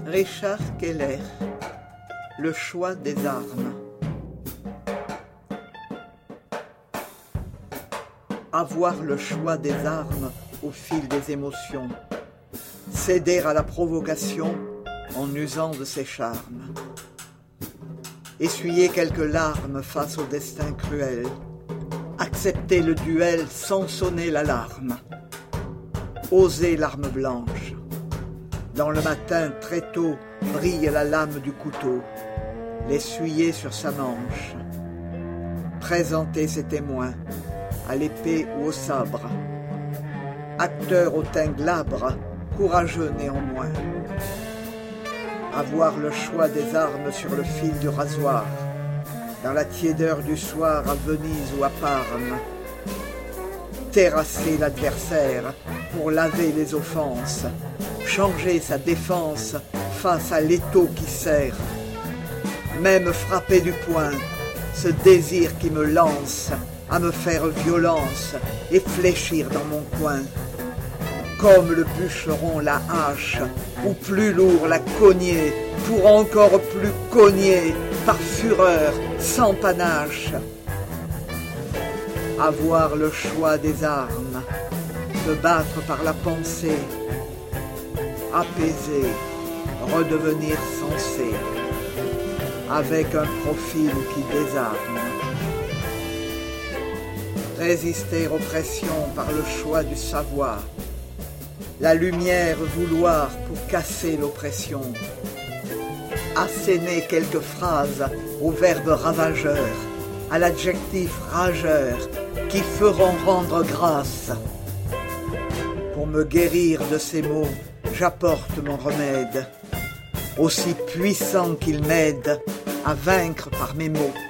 Richard Keller, Le choix des armes. Avoir le choix des armes au fil des émotions, céder à la provocation en usant de ses charmes, essuyer quelques larmes face au destin cruel, accepter le duel sans sonner l'alarme, oser l'arme blanche. Dans le matin très tôt brille la lame du couteau, l'essuyer sur sa manche, présenter ses témoins à l'épée ou au sabre, acteur au teint glabre, courageux néanmoins. Avoir le choix des armes sur le fil du rasoir, dans la tiédeur du soir à Venise ou à Parme. Terrasser l'adversaire pour laver les offenses, changer sa défense face à l'étau qui serre. Même frapper du poing, ce désir qui me lance à me faire violence et fléchir dans mon coin. Comme le bûcheron la hache, ou plus lourd la cogner, pour encore plus cogner, par fureur, sans panache. Avoir le choix des armes, se battre par la pensée, apaiser, redevenir sensé, avec un profil qui désarme. Résister aux pressions par le choix du savoir, la lumière vouloir pour casser l'oppression, asséner quelques phrases au verbe ravageur, à l'adjectif rageur, qui feront rendre grâce. Pour me guérir de ces maux, j'apporte mon remède, aussi puissant qu'il m'aide à vaincre par mes mots.